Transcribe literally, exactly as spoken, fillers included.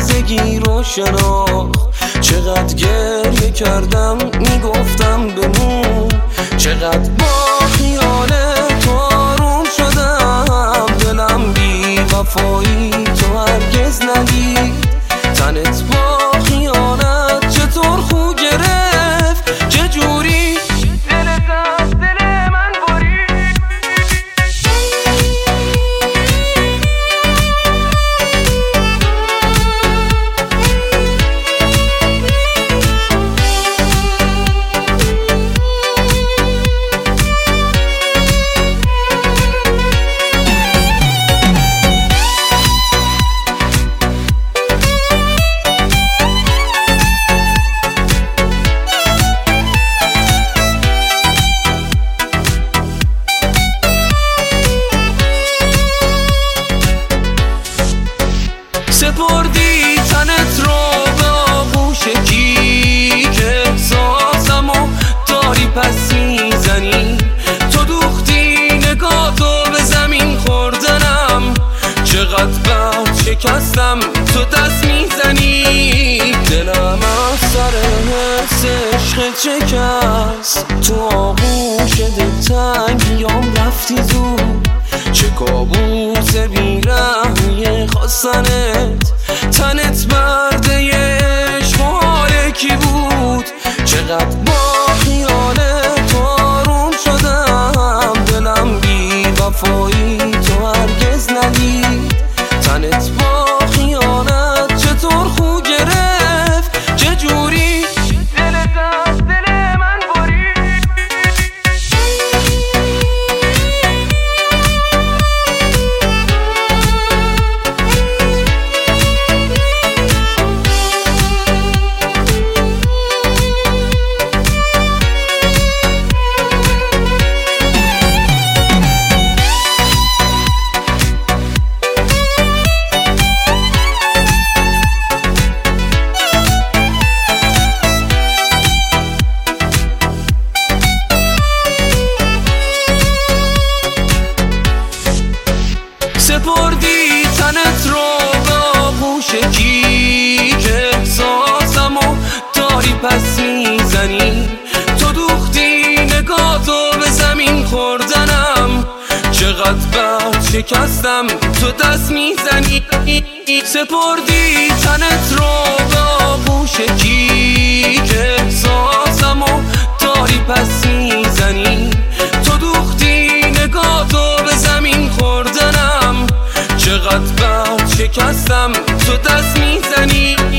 تازگی رو شناخت. چقدر گریه کردم میگفتم بمون، چقدر با خیال تو آروم شدم. دلم بی وفایی تو هرگز ندید، تنت با خیانت چطور خو گرفت. چجوری دلت از دل من برید. سپردی تنت رو به آغوش کی که احساسمو داری پس میزنی. تو دوختی نگاهتو به زمین خوردنم، چقدر بد شکستم تو دست میزنی. دلم از سر حس عشق شکست، تو آغوش دلتنگیام رفتی زود. چه کابوس بیرحمی خواستنت، تنت برده عشق و حال کی بود. چقدر با خیال تو آروم شدم، دلم بی وفایی تو هرگز ندید، تنت با خیانت چطور خو گرفت. چجوری دلت از دل من برید. سپردی تنت رو به آغوش کی که احساسمو داری پس میزنی. تو دوختی نگاهتو به زمین خوردنم، چقدر بد شکستم تو دست میزنی. سپردی تنت رو به آغوش کی که احساسمو داری پس میزنی. تو دوختی نگاهتو به زمین خوردنم، چقدر بد شکستم تو دست میزنی.